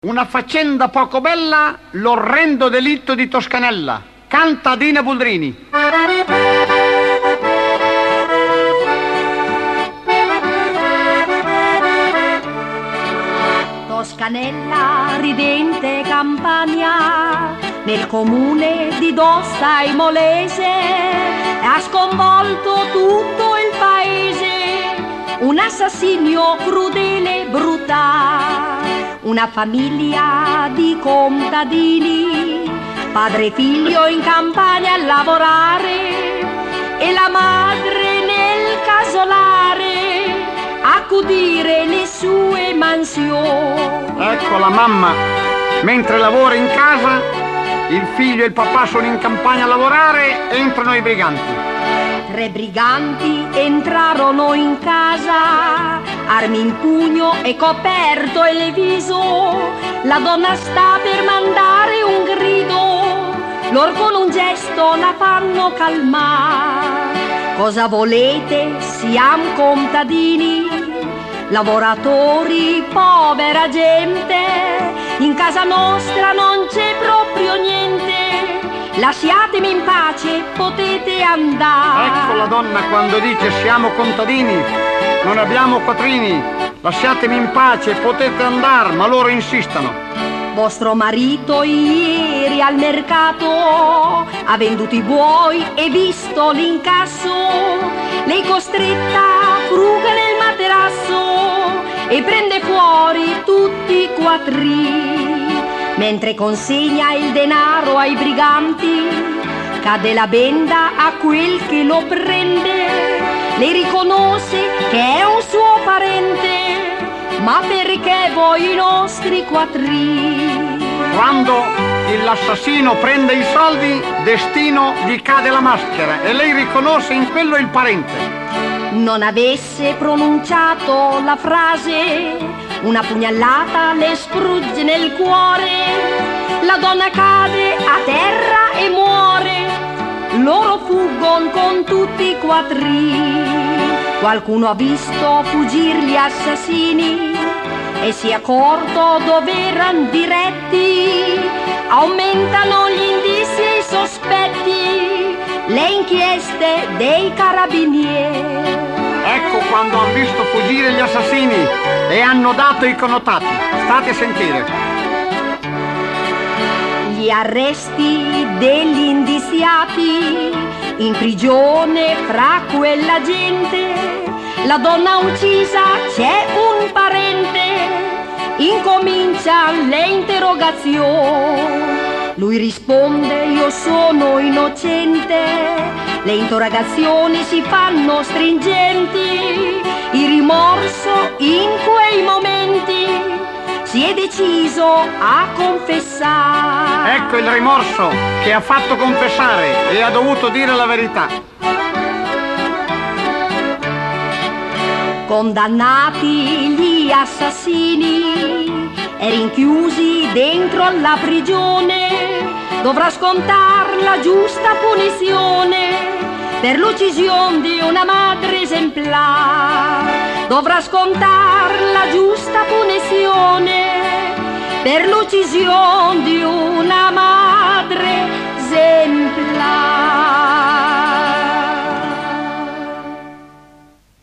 Una faccenda poco bella, l'orrendo delitto di Toscanella. Canta Dina Buldrini. Toscanella, ridente campagna, nel comune di Dossa Imolese, ha sconvolto tutto il paese. Un assassinio crudele e brutale, una famiglia di contadini, padre e figlio in campagna a lavorare e la madre nel casolare a accudire le sue mansioni. Ecco la mamma, mentre lavora in casa, il figlio e il papà sono in campagna a lavorare, entrano i briganti. 3 briganti entrarono in casa, armi in pugno e coperto il viso. La donna sta per mandare un grido, loro con un gesto la fanno calmare. Cosa volete? Siamo contadini, lavoratori, povera gente. In casa nostra non c'è proprio niente. Lasciatemi in pace, potete andare. Ecco la donna quando dice siamo contadini, non abbiamo quattrini, lasciatemi in pace, potete andare, ma loro insistono. Vostro marito ieri al mercato ha venduto i buoi e visto l'incasso, lei costretta fruga nel materasso e prende fuori tutti i quattrini. Mentre consegna il denaro ai briganti, cade la benda a quel che lo prende. Lei riconosce che è un suo parente, ma perché voi i nostri quattrini? Quando l'assassino prende i soldi, destino gli cade la maschera e lei riconosce in quello il parente. Non avesse pronunciato la frase, una pugnalata le spruzze nel cuore, la donna cade a terra e muore, loro fuggono con tutti i quattrini. Qualcuno ha visto fuggir gli assassini e si è accorto dove erano diretti, aumentano gli indizi e i sospetti, le inchieste dei carabinieri. Ecco quando hanno visto fuggire gli assassini e hanno dato i connotati. State a sentire. Gli arresti degli indiziati, in prigione fra quella gente, la donna uccisa c'è un parente, incomincia le interrogazioni. Lui risponde io sono innocente, le interrogazioni si fanno stringenti, il rimorso in quei momenti si è deciso a confessare. Ecco il rimorso che ha fatto confessare e ha dovuto dire la verità. Condannati gli assassini e rinchiusi dentro alla prigione, dovrà scontare la giusta punizione per l'uccisione di una madre esemplare. Dovrà scontare la giusta punizione per l'uccisione di una madre esemplare.